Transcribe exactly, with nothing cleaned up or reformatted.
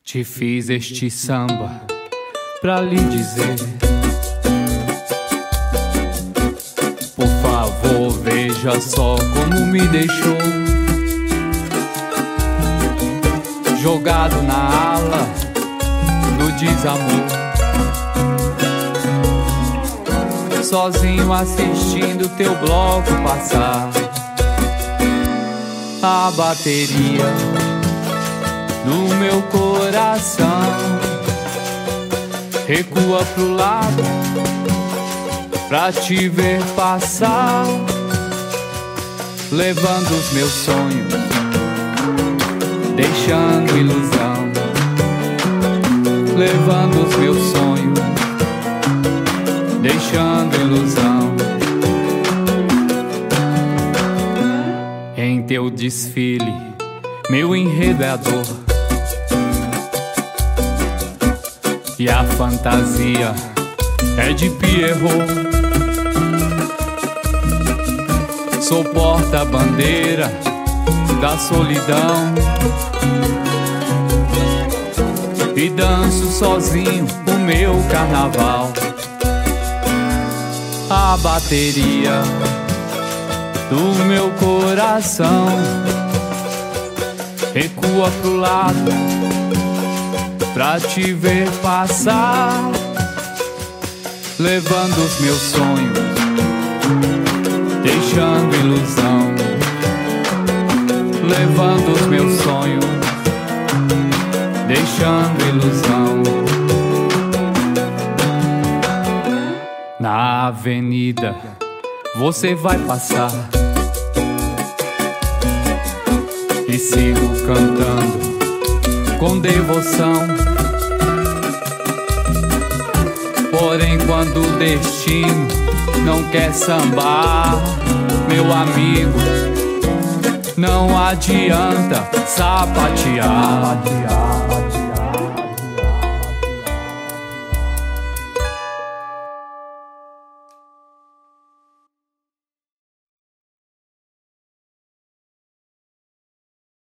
Te fiz este samba pra lhe dizer: por favor, veja só como me deixou, jogado na ala do desamor, sozinho assistindo teu bloco passar. A bateria no meu coração recua pro lado pra te ver passar, levando os meus sonhos, deixando ilusão, levando os meus sonhos, deixando ilusão. Em teu desfile, meu enredo é a dor, e a fantasia é de Pierrot. Sou porta-bandeira da solidão e danço sozinho o meu carnaval. A bateria do meu coração recua pro lado pra te ver passar, levando os meus sonhos, deixando ilusão, levando os meus sonhos, deixando ilusão. Na avenida você vai passar e sigo cantando com devoção. Porém, quando o destino não quer sambar, meu amigo, não adianta sapatear.